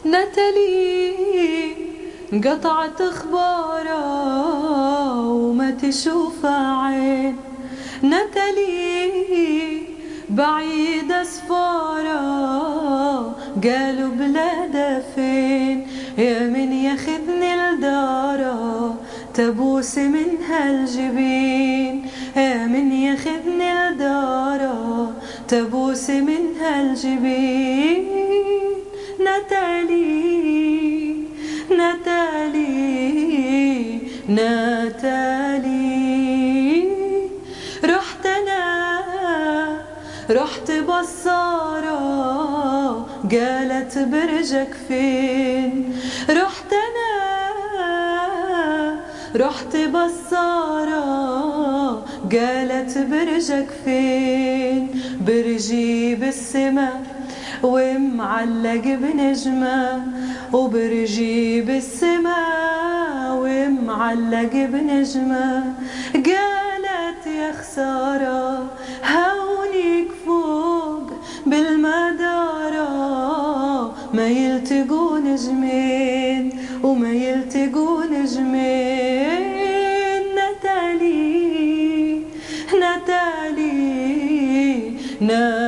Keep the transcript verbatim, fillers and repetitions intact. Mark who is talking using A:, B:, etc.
A: نتالي قطعت اخبارها وما تشوف عين. نتالي بعيد اسفارها قالوا بلادها فين. يا من ياخذني لدارها تبوس من هالجبين. يا من ياخذني لدارها تبوس من هالجبين. نتالي نتالي نتالي رحت أنا رحت بصارة قالت برجك فين. رحت أنا رحت بصارة قالت برجك فين. برجي بالسما ومعلق بنجمة وبرجي بالسما ومعلق بنجمة. قالت يا خسارة هونيك فوق بالمدارة ما يلتقوا نجمين وما يلتقوا نجمين. نتالي نتالي نتالي